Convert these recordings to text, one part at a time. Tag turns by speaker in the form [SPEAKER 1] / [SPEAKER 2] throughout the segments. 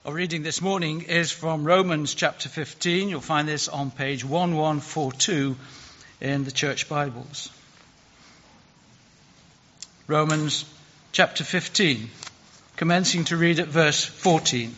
[SPEAKER 1] Our reading this morning is from Romans chapter 15. You'll find this on page 1142 in the Church Bibles. Romans chapter 15, commencing to read at verse 14.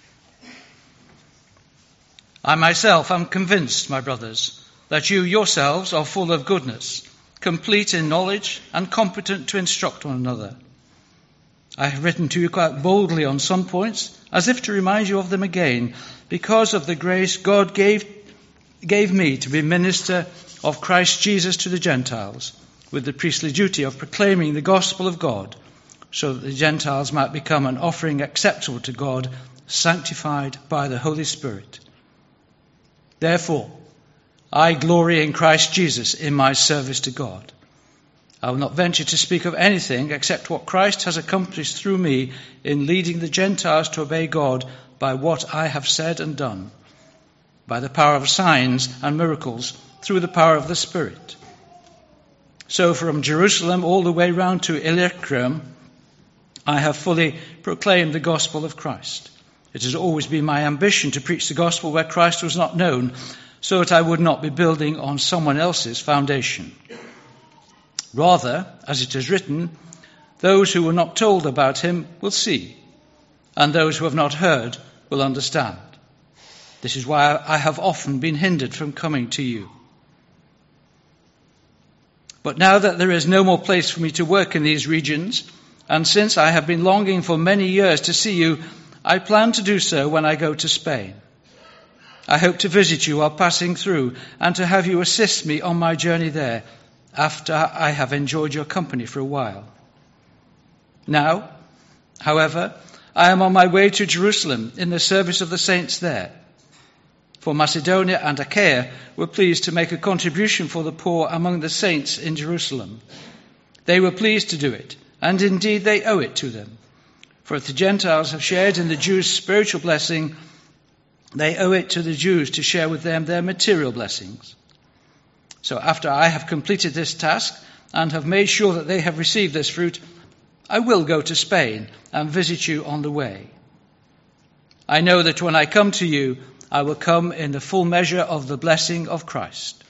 [SPEAKER 1] I myself am convinced, my brothers, that you yourselves are full of goodness, complete in knowledge and competent to instruct one another. I have written to you quite boldly on some points, as if to remind you of them again, because of the grace God gave me to be minister of Christ Jesus to the Gentiles, with the priestly duty of proclaiming the gospel of God, so that the Gentiles might become an offering acceptable to God, sanctified by the Holy Spirit. Therefore, I glory in Christ Jesus in my service to God. I will not venture to speak of anything except what Christ has accomplished through me in leading the Gentiles to obey God by what I have said and done, by the power of signs and miracles, through the power of the Spirit. So from Jerusalem all the way round to Illyricum, I have fully proclaimed the gospel of Christ. It has always been my ambition to preach the gospel where Christ was not known, so that I would not be building on someone else's foundation. Rather, as it is written, those who were not told about him will see, and those who have not heard will understand. This is why I have often been hindered from coming to you. But now that there is no more place for me to work in these regions, and since I have been longing for many years to see you, I plan to do so when I go to Spain. I hope to visit you while passing through, and to have you assist me on my journey there, after I have enjoyed your company for a while. Now, however, I am on my way to Jerusalem in the service of the saints there. For Macedonia and Achaia were pleased to make a contribution for the poor among the saints in Jerusalem. They were pleased to do it, and indeed they owe it to them. For if the Gentiles have shared in the Jews' spiritual blessing, they owe it to the Jews to share with them their material blessings. So after I have completed this task and have made sure that they have received this fruit, I will go to Spain and visit you on the way. I know that when I come to you, I will come in the full measure of the blessing of Christ.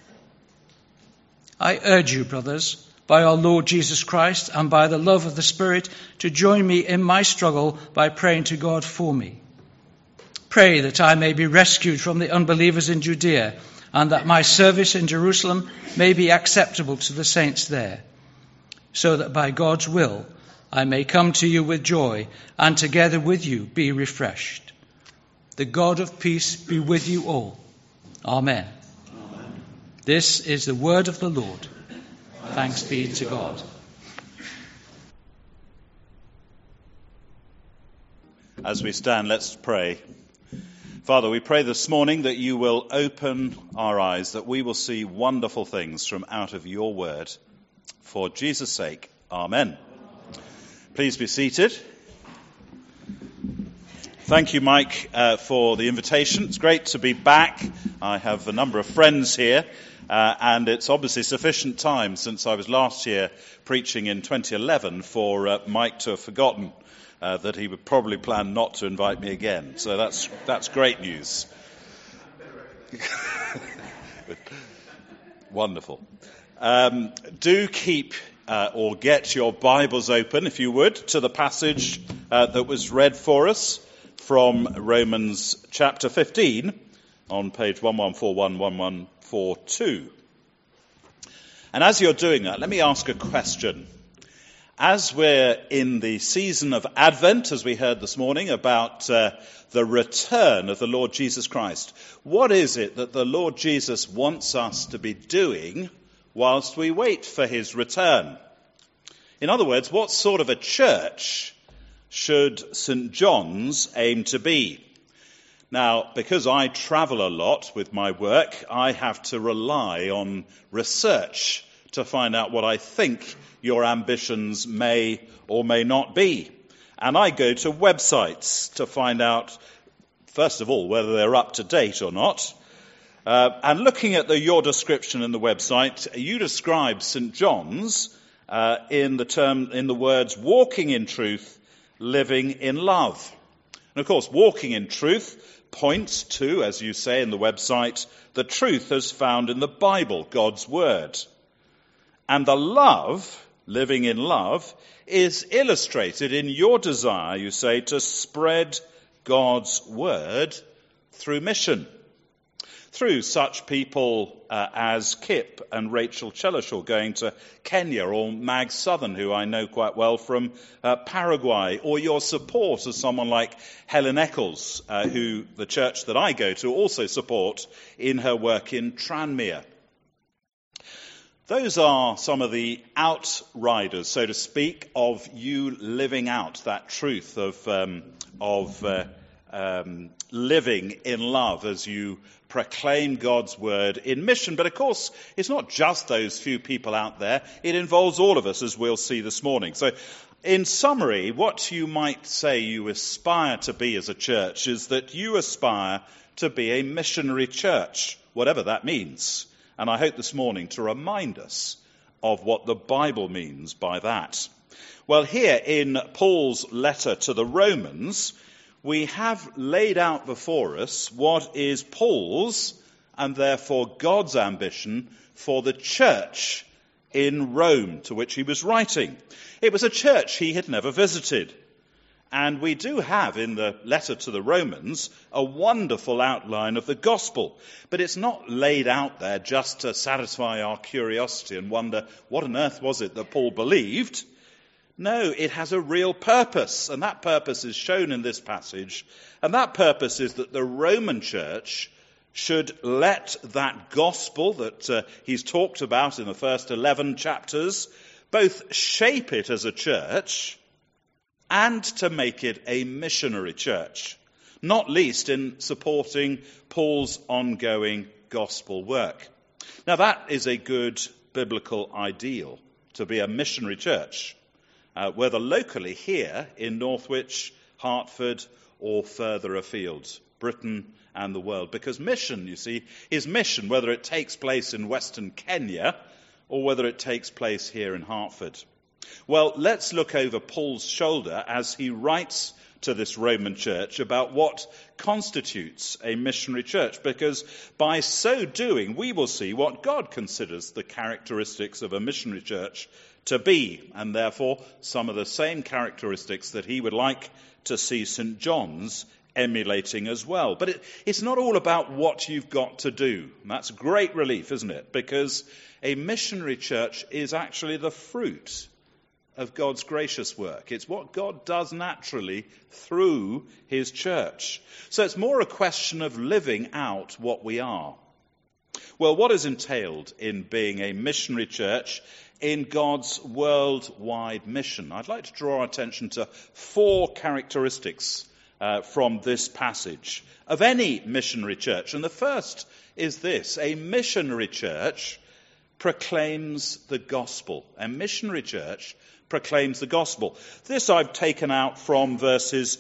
[SPEAKER 1] I urge you, brothers, by our Lord Jesus Christ and by the love of the Spirit, to join me in my struggle by praying to God for me. Pray that I may be rescued from the unbelievers in Judea, and that my service in Jerusalem may be acceptable to the saints there, so that by God's will I may come to you with joy, and together with you be refreshed. The God of peace be with you all. Amen. Amen. This is the word of the Lord. Thanks be to God.
[SPEAKER 2] As we stand, let's pray. Father, we pray this morning that you will open our eyes, that we will see wonderful things from out of your word. For Jesus' sake, amen. Please be seated. Thank you, Mike, for the invitation. It's great to be back. I have a number of friends here, and it's obviously sufficient time since I was last year preaching in 2011 for Mike to have forgotten that he would probably plan not to invite me again. So that's great news. Wonderful. Do keep or get your Bibles open, if you would, to the passage that was read for us from Romans chapter 15 on page 1141, 1142. And as you're doing that, let me ask a question. As we're in the season of Advent, as we heard this morning about the return of the Lord Jesus Christ, what is it that the Lord Jesus wants us to be doing whilst we wait for his return? In other words, what sort of a church should St. John's aim to be? Now, because I travel a lot with my work, I have to rely on research to find out what I think your ambitions may or may not be. And I go to websites to find out, first of all, whether they're up to date or not. And looking at your description in the website, you describe St. John's in the words, walking in truth, living in love. And of course, walking in truth points to, as you say in the website, the truth as found in the Bible, God's Word. And the love, living in love, is illustrated in your desire, you say, to spread God's Word through mission. Through such people as Kip and Rachel Chellishaw going to Kenya, or Mag Southern, who I know quite well from Paraguay, or your support of someone like Helen Eccles, who the church that I go to also support in her work in Tranmere. Those are some of the outriders, so to speak, of you living out that truth of living in love as you proclaim God's word in mission. But of course, it's not just those few people out there. It involves all of us, as we'll see this morning. So in summary, what you might say you aspire to be as a church is that you aspire to be a missionary church, whatever that means. And I hope this morning to remind us of what the Bible means by that. Well, here in Paul's letter to the Romans, we have laid out before us what is Paul's and therefore God's ambition for the church in Rome to which he was writing. It was a church he had never visited. And we do have in the letter to the Romans a wonderful outline of the gospel. But it's not laid out there just to satisfy our curiosity and wonder what on earth was it that Paul believed. No, it has a real purpose, and that purpose is shown in this passage. And that purpose is that the Roman church should let that gospel that he's talked about in the first 11 chapters both shape it as a church and to make it a missionary church, not least in supporting Paul's ongoing gospel work. Now, that is a good biblical ideal, to be a missionary church. Whether locally here in Northwich, Hertford, or further afield, Britain and the world. Because mission, you see, is mission, whether it takes place in Western Kenya or whether it takes place here in Hertford. Well, let's look over Paul's shoulder as he writes to this Roman church about what constitutes a missionary church, because by so doing we will see what God considers the characteristics of a missionary church to be, and therefore some of the same characteristics that he would like to see St. John's emulating as well. But it's not all about what you've got to do. And that's great relief, isn't it? Because a missionary church is actually the fruit of God's gracious work. It's what God does naturally through his church. So it's more a question of living out what we are. Well, what is entailed in being a missionary church in God's worldwide mission? I'd like to draw our attention to 4 characteristics from this passage of any missionary church. And the first is this: a missionary church proclaims the gospel. A missionary church proclaims the gospel. This I've taken out from verses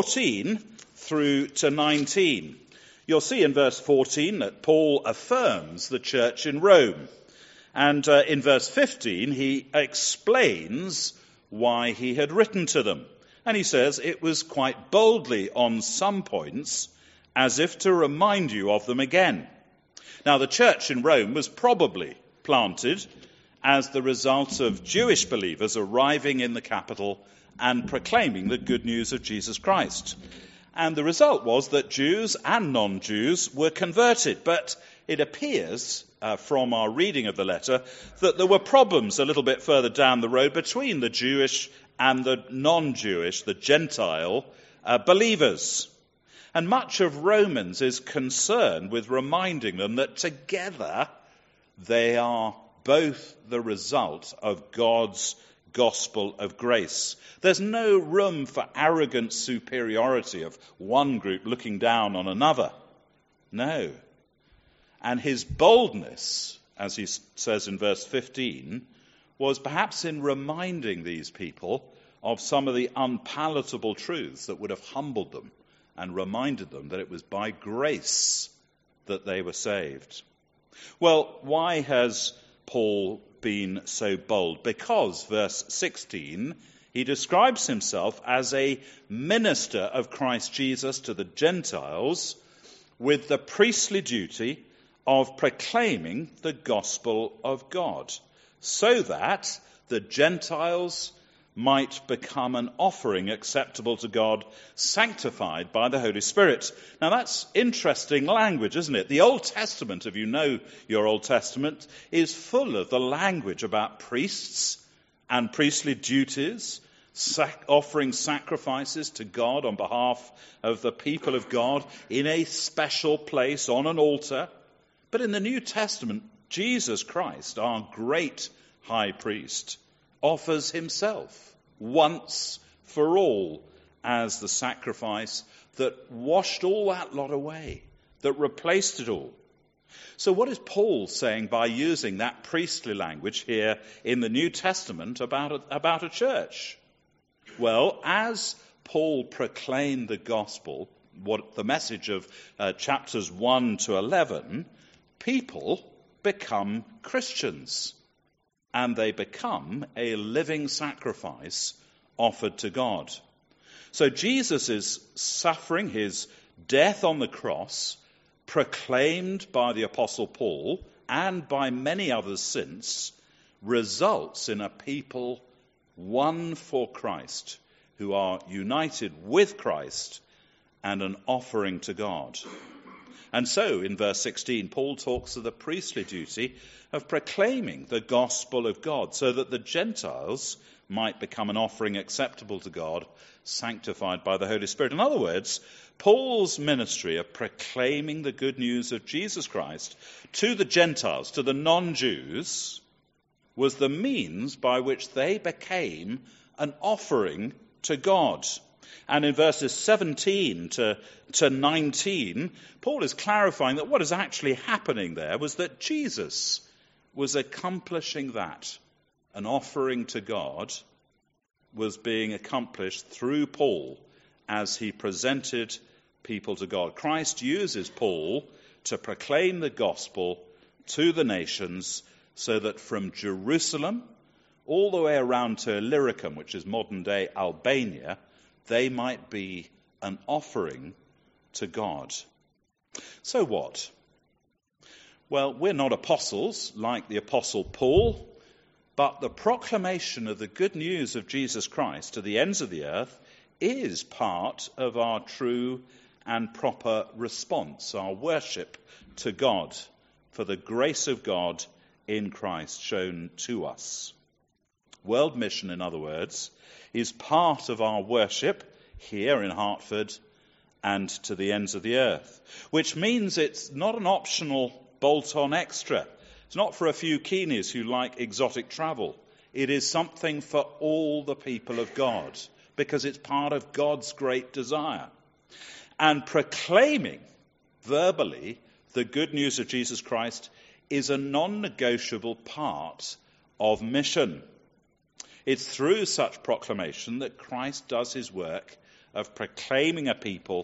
[SPEAKER 2] 14 through to 19. You'll see in verse 14 that Paul affirms the church in Rome. And in verse 15, he explains why he had written to them. And he says it was quite boldly on some points, as if to remind you of them again. Now, the church in Rome was probably planted as the result of Jewish believers arriving in the capital and proclaiming the good news of Jesus Christ. And the result was that Jews and non-Jews were converted. But it appears from our reading of the letter that there were problems a little bit further down the road between the Jewish and the non-Jewish, the Gentile believers. And much of Romans is concerned with reminding them that together they are both the result of God's gospel of grace. There's no room for arrogant superiority of one group looking down on another. No. And his boldness, as he says in verse 15, was perhaps in reminding these people of some of the unpalatable truths that would have humbled them and reminded them that it was by grace that they were saved. Well, why has Paul been so bold? Because, verse 16, He describes himself as a minister of Christ Jesus to the Gentiles with the priestly duty of proclaiming the gospel of God, so that the Gentiles might become an offering acceptable to God, sanctified by the Holy Spirit. Now that's interesting language, isn't it? The Old Testament, if you know your Old Testament, is full of the language about priests and priestly duties, offering sacrifices to God on behalf of the people of God in a special place on an altar. But in the New Testament, Jesus Christ, our great high priest, offers himself once for all as the sacrifice that washed all that lot away, that replaced it all. So what is Paul saying by using that priestly language here in the New Testament about a church? Well, as Paul proclaimed the gospel, what the message of chapters 1 to 11, people become Christians. And they become a living sacrifice offered to God. So Jesus' suffering, his death on the cross, proclaimed by the Apostle Paul and by many others since, results in a people one for Christ, who are united with Christ and an offering to God. And so, in verse 16, Paul talks of the priestly duty of proclaiming the gospel of God, so that the Gentiles might become an offering acceptable to God, sanctified by the Holy Spirit. In other words, Paul's ministry of proclaiming the good news of Jesus Christ to the Gentiles, to the non-Jews, was the means by which they became an offering to God. And in verses 17 to 19, Paul is clarifying that what is actually happening there was that Jesus was accomplishing that. An offering to God was being accomplished through Paul as he presented people to God. Christ uses Paul to proclaim the gospel to the nations, so that from Jerusalem all the way around to Illyricum, which is modern-day Albania, they might be an offering to God. So what? Well, we're not apostles like the Apostle Paul, but the proclamation of the good news of Jesus Christ to the ends of the earth is part of our true and proper response, our worship to God for the grace of God in Christ shown to us. World mission, in other words, is part of our worship here in Hartford and to the ends of the earth, which means it's not an optional bolt-on extra. It's not for a few keenies who like exotic travel. It is something for all the people of God, because it's part of God's great desire. And proclaiming verbally the good news of Jesus Christ is a non-negotiable part of mission. It's through such proclamation that Christ does his work of preparing a people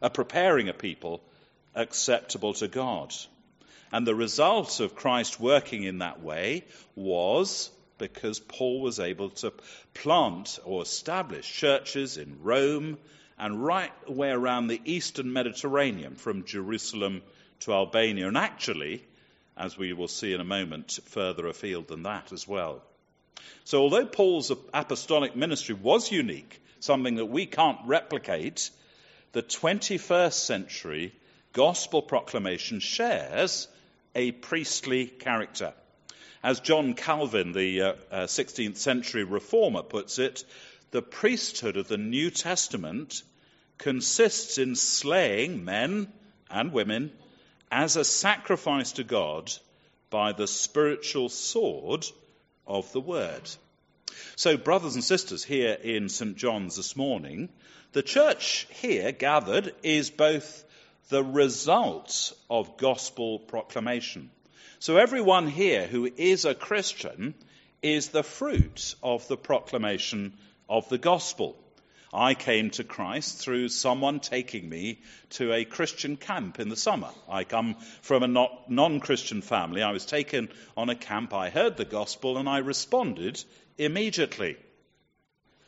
[SPEAKER 2] acceptable to God. And the result of Christ working in that way was because Paul was able to plant or establish churches in Rome and right away around the eastern Mediterranean, from Jerusalem to Albania, and actually, as we will see in a moment, further afield than that as well. So although Paul's apostolic ministry was unique, something that we can't replicate, the 21st century gospel proclamation shares a priestly character. As John Calvin, the 16th century reformer, puts it, the priesthood of the New Testament consists in slaying men and women as a sacrifice to God by the spiritual sword of the word. So, brothers and sisters, here in St. John's this morning, the church here gathered is both the result of gospel proclamation. So everyone here who is a Christian is the fruit of the proclamation of the gospel. I came to Christ through someone taking me to a Christian camp in the summer. I come from a non-Christian family. I was taken on a camp. I heard the gospel and I responded immediately.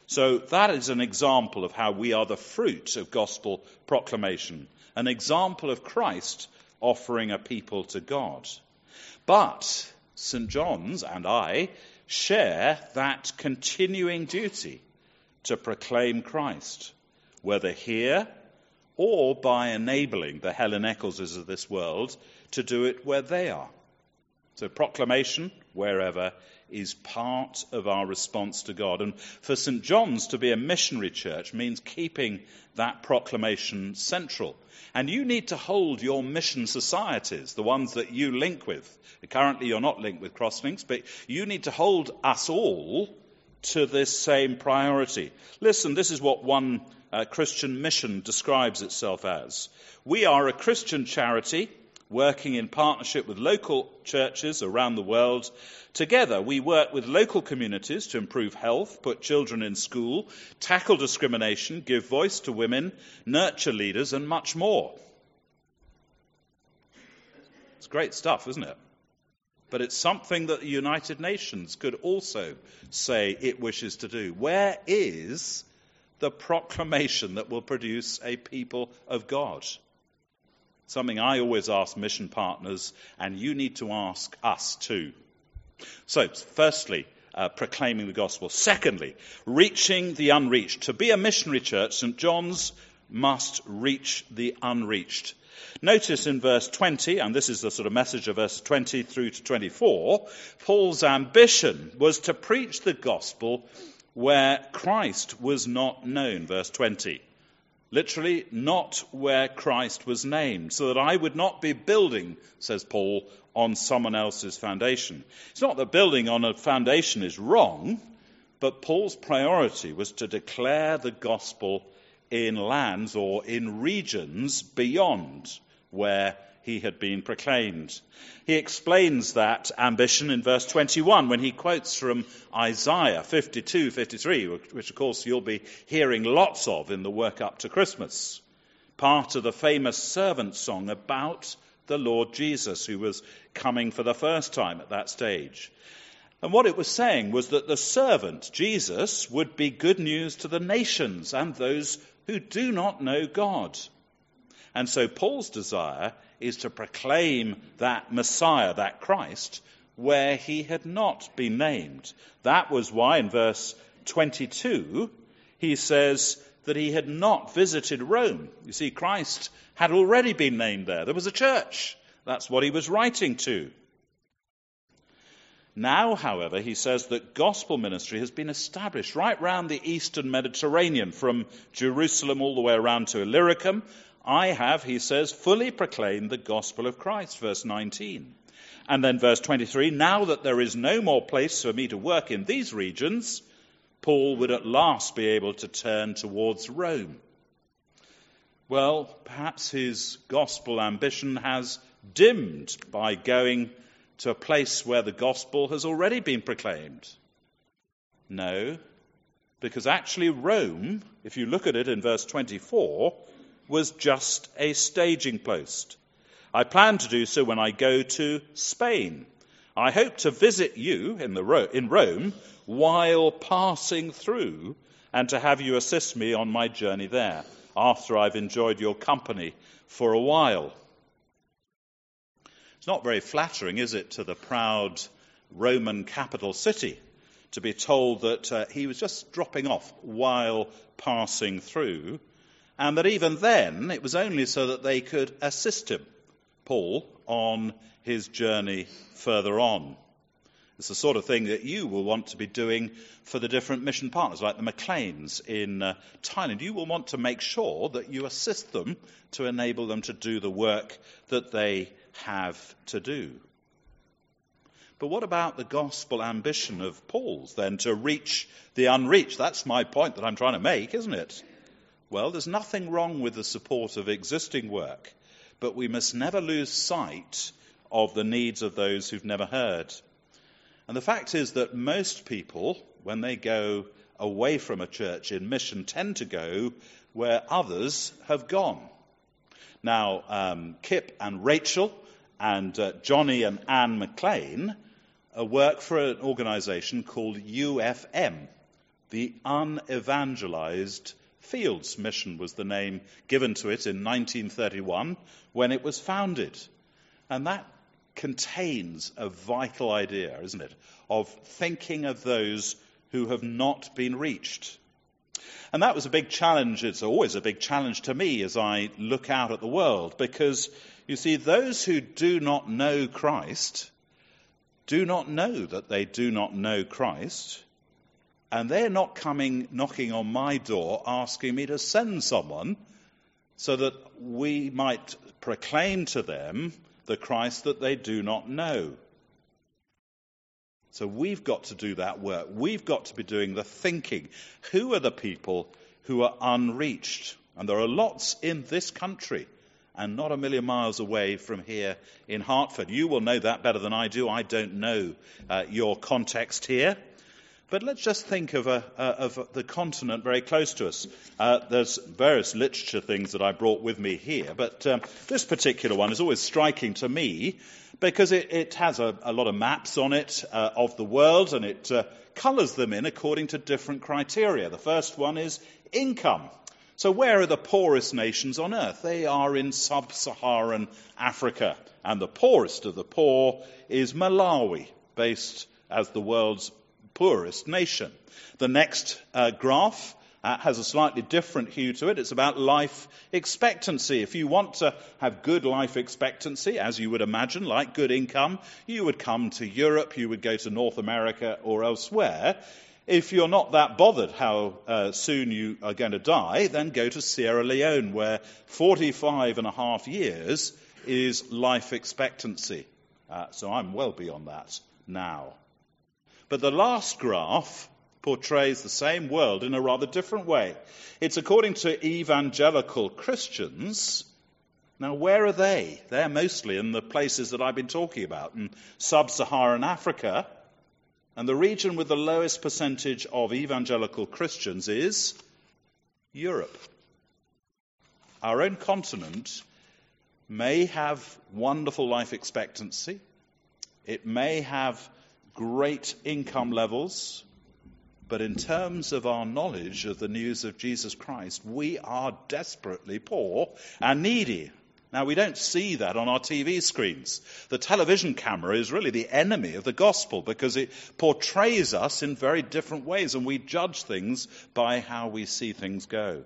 [SPEAKER 2] So that is an example of how we are the fruit of gospel proclamation, an example of Christ offering a people to God. But St. John's and I share that continuing duty to proclaim Christ, whether here or by enabling the Helen Eccleses of this world to do it where they are. So proclamation, wherever, is part of our response to God. And for St. John's to be a missionary church means keeping that proclamation central. And you need to hold your mission societies, the ones that you link with. Currently you're not linked with Crosslinks, but you need to hold us all to this same priority. Listen, this is what one Christian mission describes itself as. We are a Christian charity working in partnership with local churches around the world. Together, we work with local communities to improve health, put children in school, tackle discrimination, give voice to women, nurture leaders, and much more. It's great stuff, isn't it? But it's something that the United Nations could also say it wishes to do. Where is the proclamation that will produce a people of God? Something I always ask mission partners, and you need to ask us too. So, firstly, proclaiming the gospel. Secondly, reaching the unreached. To be a missionary church, St. John's must reach the unreached. Notice in verse 20, and this is the sort of message of verse 20 through to 24, Paul's ambition was to preach the gospel where Christ was not known, verse 20. Literally, not where Christ was named, so that I would not be building, says Paul, on someone else's foundation. It's not that building on a foundation is wrong, but Paul's priority was to declare the gospel in lands or in regions beyond where he had been proclaimed. He explains that ambition in verse 21 when he quotes from Isaiah 52, 53, which of course you'll be hearing lots of in the work up to Christmas. Part of the famous servant song about the Lord Jesus, who was coming for the first time at that stage. And what it was saying was that the servant, Jesus, would be good news to the nations and those who do not know God. And so Paul's desire is to proclaim that Messiah, that Christ, where he had not been named. That was why in verse 22 he says that he had not visited Rome. You see, Christ had already been named there. There was a church. That's what he was writing to. Now, however, he says that gospel ministry has been established right round the eastern Mediterranean, from Jerusalem all the way around to Illyricum. I have, he says, fully proclaimed the gospel of Christ, verse 19. And then verse 23, now that there is no more place for me to work in these regions, Paul would at last be able to turn towards Rome. Well, perhaps his gospel ambition has dimmed by going to a place where the gospel has already been proclaimed. No, because actually Rome, if you look at it in verse 24, was just a staging post. I plan to do so when I go to Spain. I hope to visit you in Rome while passing through, and to have you assist me on my journey there, after I've enjoyed your company for a while. It's not very flattering, is it, to the proud Roman capital city to be told that he was just dropping off while passing through, and that even then it was only so that they could assist him, Paul, on his journey further on. It's the sort of thing that you will want to be doing for the different mission partners, like the Macleans in Thailand. You will want to make sure that you assist them to enable them to do the work that they have to do. But what about the gospel ambition of Paul's, then, to reach the unreached? That's my point that I'm trying to make, isn't it? Well, there's nothing wrong with the support of existing work, but we must never lose sight of the needs of those who've never heard. And the fact is that most people, when they go away from a church in mission, tend to go where others have gone. Now, Kip and Rachel and Johnny and Anne McLean work for an organisation called UFM, The unevangelized fields mission was the name given to it in 1931 when it was founded. And that contains a vital idea, isn't it, of thinking of those who have not been reached. And that was a big challenge. It's always a big challenge to me as I look out at the world, because, you see, those who do not know Christ do not know that they do not know Christ, and they're not coming knocking on my door asking me to send someone so that we might proclaim to them the Christ that they do not know. So we've got to do that work. We've got to be doing the thinking. Who are the people who are unreached? And there are lots in this country, and not a million miles away from here in Hartford. You will know that better than I do. I don't know your context here. But let's just think of the continent very close to us. There's various literature things that I brought with me here, but this particular one is always striking to me because it has a lot of maps on it of the world, and it colours them in according to different criteria. The first one is income. So where are the poorest nations on earth? They are in sub-Saharan Africa, and the poorest of the poor is Malawi, based as the world's poorest nation. The next graph has a slightly different hue to it. It's about life expectancy. If you want to have good life expectancy, as you would imagine, like good income, you would come to Europe, you would go to North America or elsewhere. If you're not that bothered how soon you are going to die, then go to Sierra Leone, where 45 and a half years is life expectancy. So I'm well beyond that now. But the last graph portrays the same world in a rather different way. It's according to evangelical Christians. Now, where are they? They're mostly in the places that I've been talking about, in sub-Saharan Africa. And the region with the lowest percentage of evangelical Christians is Europe. Our own continent may have wonderful life expectancy. It may have great income levels, but in terms of our knowledge of the news of Jesus Christ, we are desperately poor and needy. Now, we don't see that on our TV screens. The television camera is really the enemy of the gospel because it portrays us in very different ways, and we judge things by how we see things go.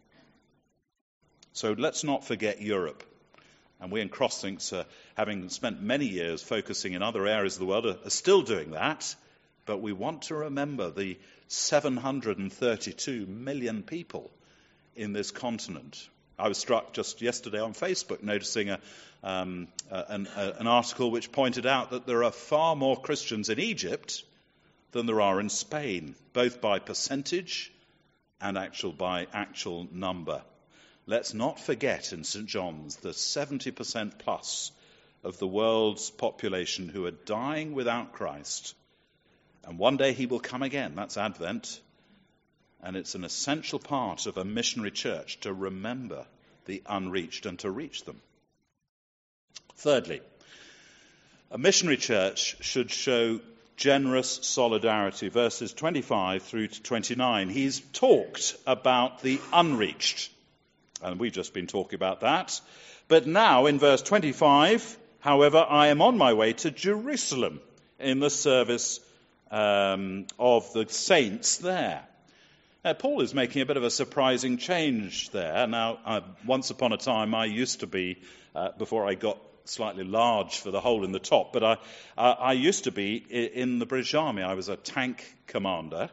[SPEAKER 2] So let's not forget Europe. And we in Crosslinks, having spent many years focusing in other areas of the world, are still doing that. But we want to remember the 732 million people in this continent. I was struck just yesterday on Facebook noticing an article which pointed out that there are far more Christians in Egypt than there are in Spain, both by percentage and by actual number. Let's not forget in St. John's the 70% plus of the world's population who are dying without Christ. And one day he will come again. That's Advent. And it's an essential part of a missionary church to remember the unreached and to reach them. Thirdly, a missionary church should show generous solidarity. Verses 25 through to 29. He's talked about the unreached. And we've just been talking about that. But now in verse 25, however, I am on my way to Jerusalem in the service of the saints there. Paul is making a bit of a surprising change there. Now, once upon a time, I used to be, before I got slightly large for the hole in the top, but I used to be in the British Army. I was a tank commander.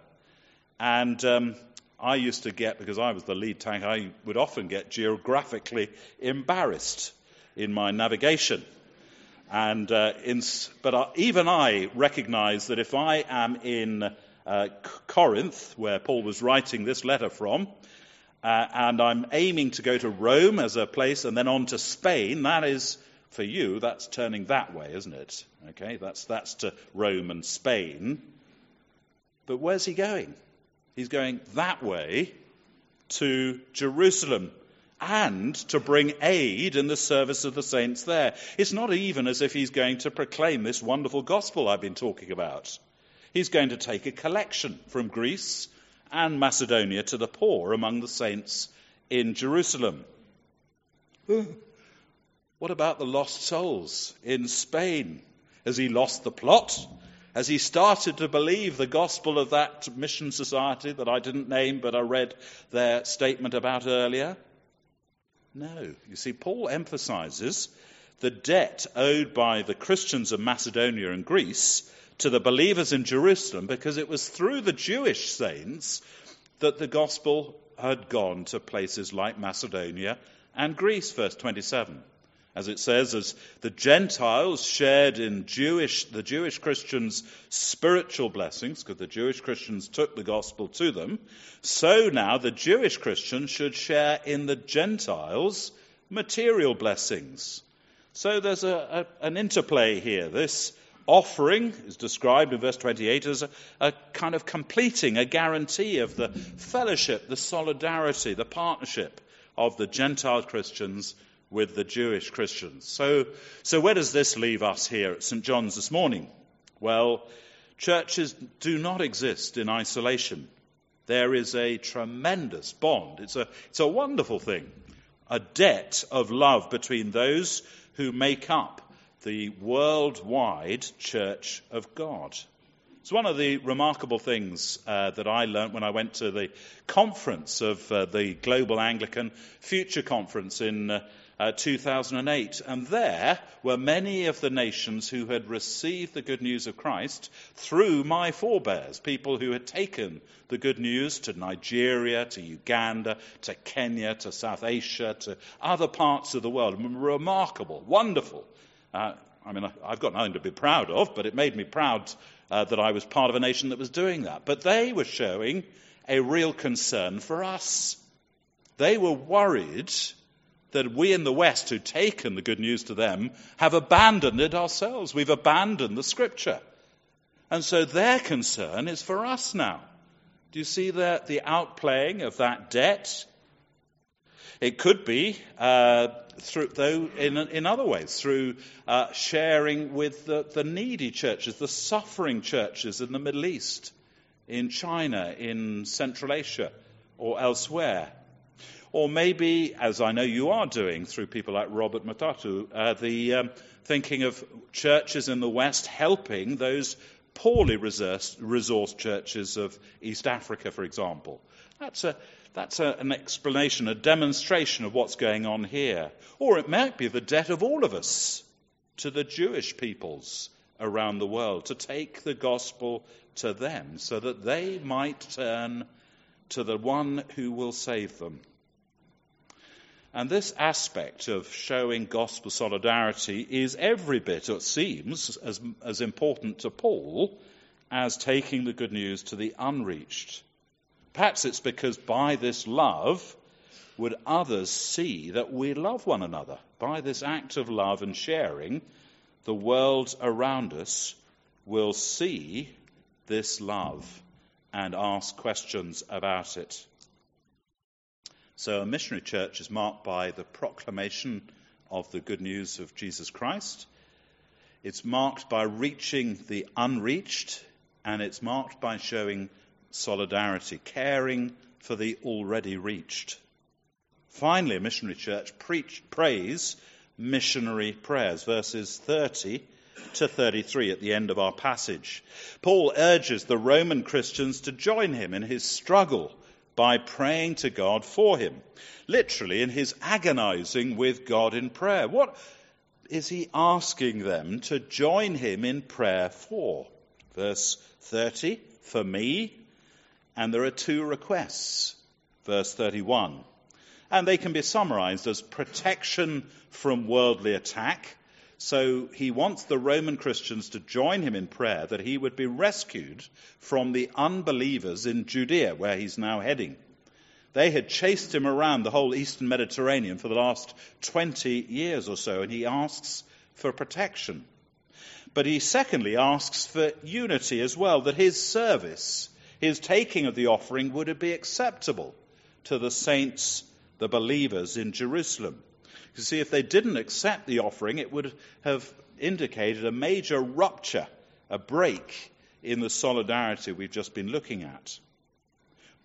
[SPEAKER 2] And I used to get, because I was the lead tank, I would often get geographically embarrassed in my navigation. And but even I recognize that if I am in Corinth, where Paul was writing this letter from, and I'm aiming to go to Rome as a place and then on to Spain, that is, for you, that's turning that way, isn't it? Okay, that's to Rome and Spain. But where's he going? He's going that way to Jerusalem and to bring aid in the service of the saints there. It's not even as if he's going to proclaim this wonderful gospel I've been talking about. He's going to take a collection from Greece and Macedonia to the poor among the saints in Jerusalem. What about the lost souls in Spain? Has he lost the plot? Has he started to believe the gospel of that mission society that I didn't name, but I read their statement about earlier? No. You see, Paul emphasizes the debt owed by the Christians of Macedonia and Greece to the believers in Jerusalem, because it was through the Jewish saints that the gospel had gone to places like Macedonia and Greece, verse 27. As it says, as the Gentiles shared in the Jewish Christians' spiritual blessings, because the Jewish Christians took the gospel to them, so now the Jewish Christians should share in the Gentiles' material blessings. So there's an interplay here. This offering is described in verse 28 as a kind of completing, a guarantee of the fellowship, the solidarity, the partnership of the Gentile Christians with the Jewish Christians. So where does this leave us here at St. John's this morning? Well, churches do not exist in isolation. There is a tremendous bond. It's a wonderful thing, a debt of love between those who make up the worldwide Church of God. It's one of the remarkable things that I learnt when I went to the conference of the Global Anglican Future Conference in 2008. And there were many of the nations who had received the good news of Christ through my forebears, people who had taken the good news to Nigeria, to Uganda, to Kenya, to South Asia, to other parts of the world. Remarkable, wonderful. I've got nothing to be proud of, but it made me proud that I was part of a nation that was doing that. But they were showing a real concern for us. They were worried that we in the West, who'd taken the good news to them, have abandoned it ourselves. We've abandoned the Scripture. And so their concern is for us now. Do you see the outplaying of that debt? It could be in other ways, through sharing with the needy churches, the suffering churches in the Middle East, in China, in Central Asia, or elsewhere. Or maybe, as I know you are doing through people like Robert Matatu, the thinking of churches in the West helping those poorly resourced churches of East Africa, for example. That's an explanation, a demonstration of what's going on here. Or it might be the debt of all of us to the Jewish peoples around the world, to take the gospel to them so that they might turn to the one who will save them. And this aspect of showing gospel solidarity is every bit, it seems, as important to Paul as taking the good news to the unreached. Perhaps it's because by this love would others see that we love one another. By this act of love and sharing, the world around us will see this love and ask questions about it. So a missionary church is marked by the proclamation of the good news of Jesus Christ. It's marked by reaching the unreached, and it's marked by showing solidarity, caring for the already reached. Finally, a missionary church prays missionary prayers, verses 30 to 33 at the end of our passage. Paul urges the Roman Christians to join him in his struggle by praying to God for him, literally in his agonizing with God in prayer. What is he asking them to join him in prayer for? Verse 30, for me, and there are two requests. Verse 31, and they can be summarized as protection from worldly attack. So he wants the Roman Christians to join him in prayer that he would be rescued from the unbelievers in Judea, where he's now heading. They had chased him around the whole Eastern Mediterranean for the last 20 years or so, and he asks for protection. But he secondly asks for unity as well, that his service, his taking of the offering, would be acceptable to the saints, the believers in Jerusalem. You see, if they didn't accept the offering, it would have indicated a major rupture, a break in the solidarity we've just been looking at.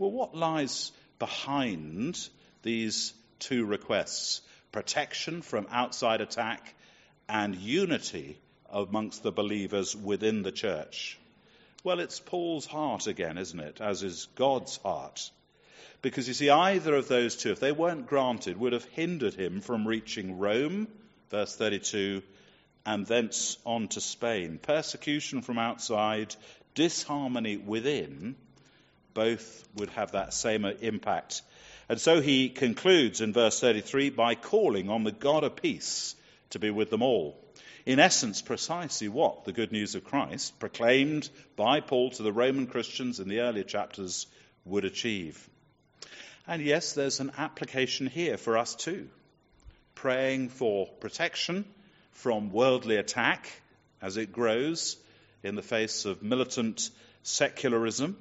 [SPEAKER 2] Well, what lies behind these two requests? Protection from outside attack and unity amongst the believers within the church. Well, it's Paul's heart again, isn't it? As is God's heart. Because you see, either of those two, if they weren't granted, would have hindered him from reaching Rome, verse 32, and thence on to Spain. Persecution from outside, disharmony within, both would have that same impact. And so he concludes in verse 33 by calling on the God of peace to be with them all. In essence, precisely what the good news of Christ, proclaimed by Paul to the Roman Christians in the earlier chapters, would achieve. And yes, there's an application here for us too. Praying for protection from worldly attack as it grows in the face of militant secularism,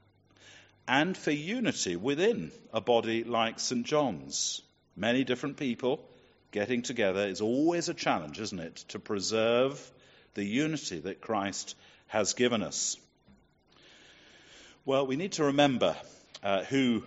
[SPEAKER 2] and for unity within a body like St. John's. Many different people getting together is always a challenge, isn't it, to preserve the unity that Christ has given us. Well, we need to remember who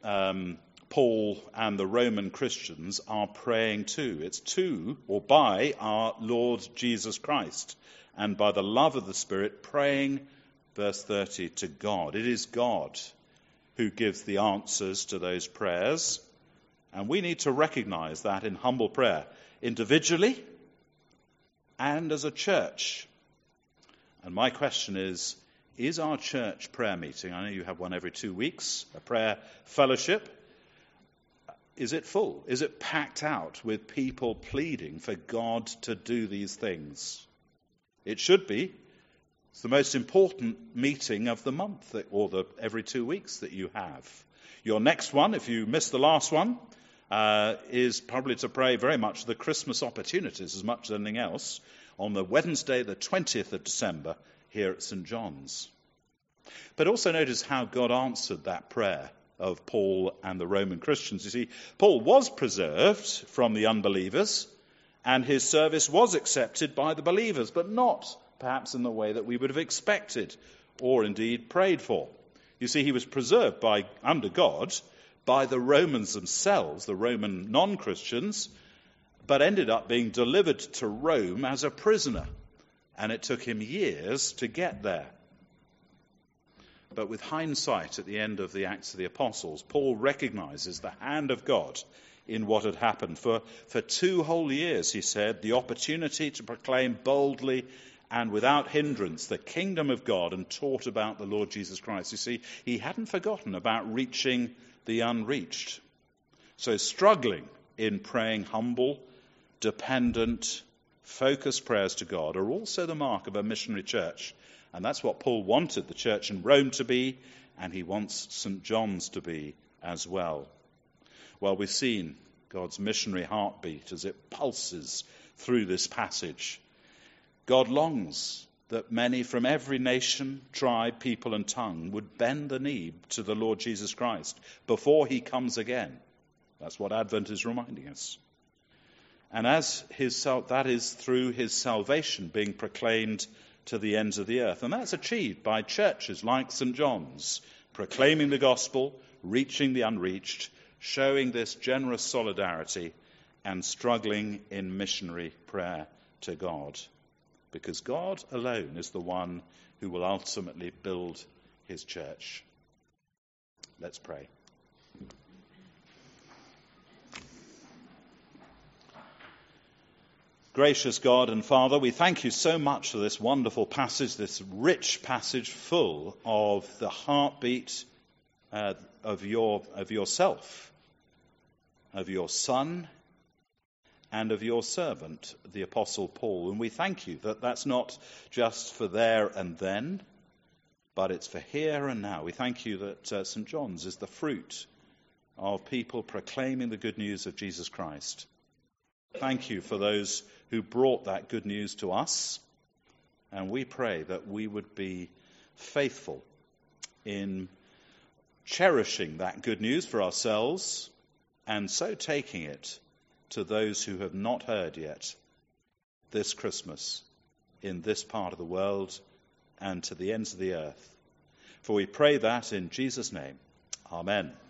[SPEAKER 2] Paul and the Roman Christians are praying to. It's to, or by, our Lord Jesus Christ, and by the love of the Spirit, praying, verse 30, to God. It is God who gives the answers to those prayers, and we need to recognize that in humble prayer, individually and as a church. And my question is our church prayer meeting, I know you have one every 2 weeks, a prayer fellowship, is it full? Is it packed out with people pleading for God to do these things? It should be. It's the most important meeting of the month, or the every 2 weeks that you have. Your next one, if you missed the last one, is probably to pray very much the Christmas opportunities as much as anything else on the Wednesday, the 20th of December, here at St. John's. But also notice how God answered that prayer of Paul and the Roman Christians. You see, Paul was preserved from the unbelievers, and his service was accepted by the believers, but not perhaps in the way that we would have expected or indeed prayed for. You see, he was preserved under God by the Romans themselves, the Roman non-Christians, but ended up being delivered to Rome as a prisoner. And it took him years to get there. But with hindsight at the end of the Acts of the Apostles, Paul recognizes the hand of God in what had happened. For 2 whole years, he said, the opportunity to proclaim boldly and without hindrance the kingdom of God and taught about the Lord Jesus Christ. You see, he hadn't forgotten about reaching the unreached. So struggling in praying humble, dependent, focused prayers to God are also the mark of a missionary church. And that's what Paul wanted the church in Rome to be, and he wants St. John's to be as well. Well, we've seen God's missionary heartbeat as it pulses through this passage. God longs that many from every nation, tribe, people and tongue would bend the knee to the Lord Jesus Christ before he comes again. That's what Advent is reminding us. And that is through his salvation being proclaimed to the ends of the earth. And that's achieved by churches like St. John's, proclaiming the gospel, reaching the unreached, showing this generous solidarity and struggling in missionary prayer to God. Because God alone is the one who will ultimately build his church. Let's pray. Gracious God and Father, we thank you so much for this wonderful passage, this rich passage full of the heartbeat of yourself, of your Son, and of your servant, the Apostle Paul. And we thank you that that's not just for there and then, but it's for here and now. We thank you that St. John's is the fruit of people proclaiming the good news of Jesus Christ. Thank you for those who brought that good news to us, and we pray that we would be faithful in cherishing that good news for ourselves and so taking it to those who have not heard yet this Christmas in this part of the world and to the ends of the earth. For we pray that in Jesus' name. Amen.